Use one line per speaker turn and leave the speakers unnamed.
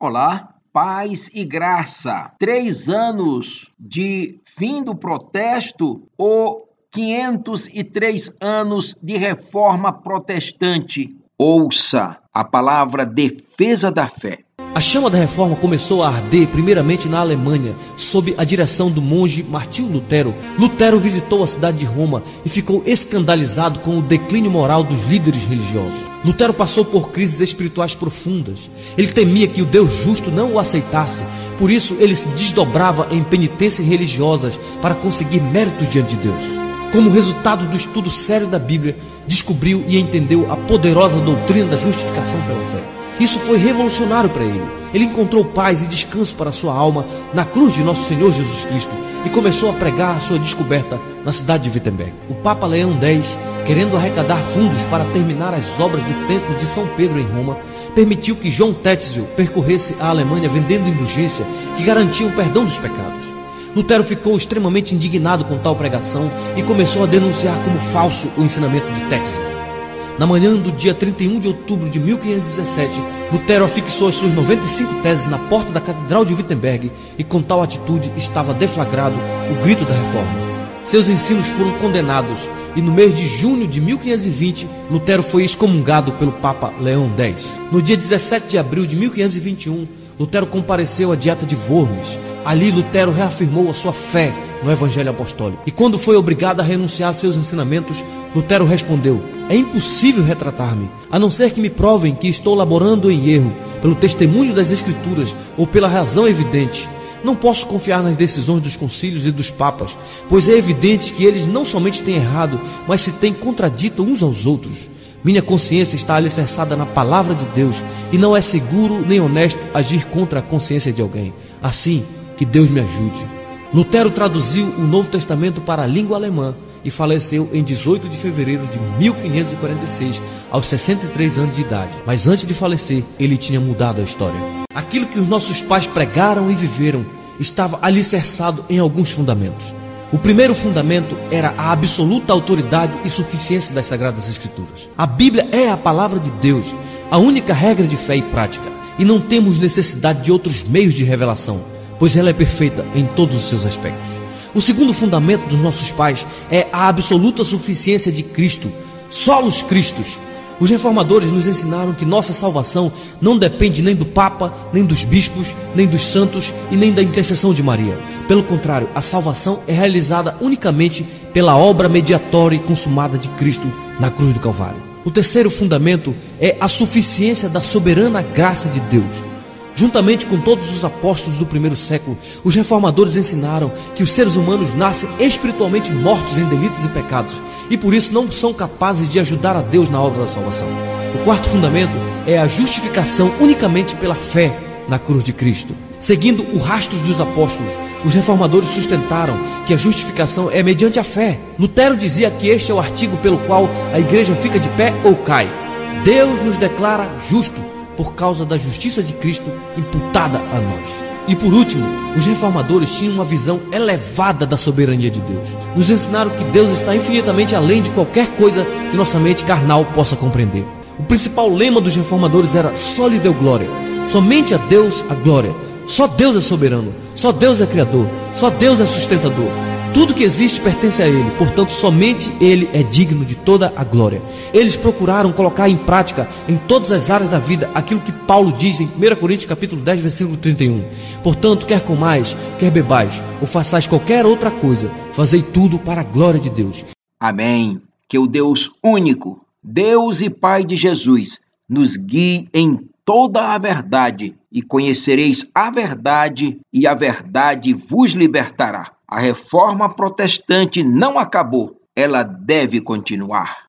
Olá, paz e graça. 3 anos de fim do protesto ou 503 anos de reforma protestante? Ouça a palavra defesa da fé.
A chama da reforma começou a arder primeiramente na Alemanha, sob a direção do monge Martinho Lutero. Lutero visitou a cidade de Roma e ficou escandalizado com o declínio moral dos líderes religiosos. Lutero passou por crises espirituais profundas. Ele temia que o Deus justo não o aceitasse, por isso ele se desdobrava em penitências religiosas para conseguir méritos diante de Deus. Como resultado do estudo sério da Bíblia, descobriu e entendeu a poderosa doutrina da justificação pela fé. Isso foi revolucionário para ele. Ele encontrou paz e descanso para sua alma na cruz de nosso Senhor Jesus Cristo e começou a pregar a sua descoberta na cidade de Wittenberg. O Papa Leão X, querendo arrecadar fundos para terminar as obras do Templo de São Pedro em Roma, permitiu que João Tetzel percorresse a Alemanha vendendo indulgência que garantia o perdão dos pecados. Lutero ficou extremamente indignado com tal pregação e começou a denunciar como falso o ensinamento de Tetzel. Na manhã do dia 31 de outubro de 1517, Lutero afixou as suas 95 teses na porta da Catedral de Wittenberg e com tal atitude estava deflagrado o grito da reforma. Seus ensinos foram condenados e no mês de junho de 1520, Lutero foi excomungado pelo Papa Leão X. No dia 17 de abril de 1521, Lutero compareceu à Dieta de Worms. Ali Lutero reafirmou a sua fé no Evangelho Apostólico. E quando foi obrigado a renunciar a seus ensinamentos, Lutero respondeu: é impossível retratar-me, a não ser que me provem que estou laborando em erro, pelo testemunho das Escrituras ou pela razão evidente. Não posso confiar nas decisões dos concílios e dos papas, pois é evidente que eles não somente têm errado, mas se têm contradito uns aos outros. Minha consciência está alicerçada na palavra de Deus e não é seguro nem honesto agir contra a consciência de alguém. Assim, que Deus me ajude. Lutero traduziu o Novo Testamento para a língua alemã e faleceu em 18 de fevereiro de 1546, aos 63 anos de idade. Mas antes de falecer, ele tinha mudado a história. Aquilo que os nossos pais pregaram e viveram estava alicerçado em alguns fundamentos. O primeiro fundamento era a absoluta autoridade e suficiência das Sagradas Escrituras. A Bíblia é a palavra de Deus, a única regra de fé e prática, e não temos necessidade de outros meios de revelação, pois ela é perfeita em todos os seus aspectos. O segundo fundamento dos nossos pais é a absoluta suficiência de Cristo, solos Cristos. Os reformadores nos ensinaram que nossa salvação não depende nem do Papa, nem dos bispos, nem dos santos e nem da intercessão de Maria. Pelo contrário, a salvação é realizada unicamente pela obra mediatória e consumada de Cristo na cruz do Calvário. O terceiro fundamento é a suficiência da soberana graça de Deus. Juntamente com todos os apóstolos do primeiro século, os reformadores ensinaram que os seres humanos nascem espiritualmente mortos em delitos e pecados e por isso não são capazes de ajudar a Deus na obra da salvação. O quarto fundamento é a justificação unicamente pela fé na cruz de Cristo. Seguindo o rastro dos apóstolos, os reformadores sustentaram que a justificação é mediante a fé. Lutero dizia que este é o artigo pelo qual a igreja fica de pé ou cai. Deus nos declara justo por causa da justiça de Cristo imputada a nós. E por último, os reformadores tinham uma visão elevada da soberania de Deus. Nos ensinaram que Deus está infinitamente além de qualquer coisa que nossa mente carnal possa compreender. O principal lema dos reformadores era: só lhe deu glória, somente a Deus a glória. Só Deus é soberano, só Deus é criador, só Deus é sustentador. Tudo que existe pertence a Ele, portanto somente Ele é digno de toda a glória. Eles procuraram colocar em prática em todas as áreas da vida aquilo que Paulo diz em 1 Coríntios capítulo 10, versículo 31. Portanto, quer comais, quer bebais, ou façais qualquer outra coisa, fazei tudo para a glória de Deus.
Amém. Que o Deus único, Deus e Pai de Jesus, nos guie em toda a verdade, e conhecereis a verdade, e a verdade vos libertará. A reforma protestante não acabou, ela deve continuar.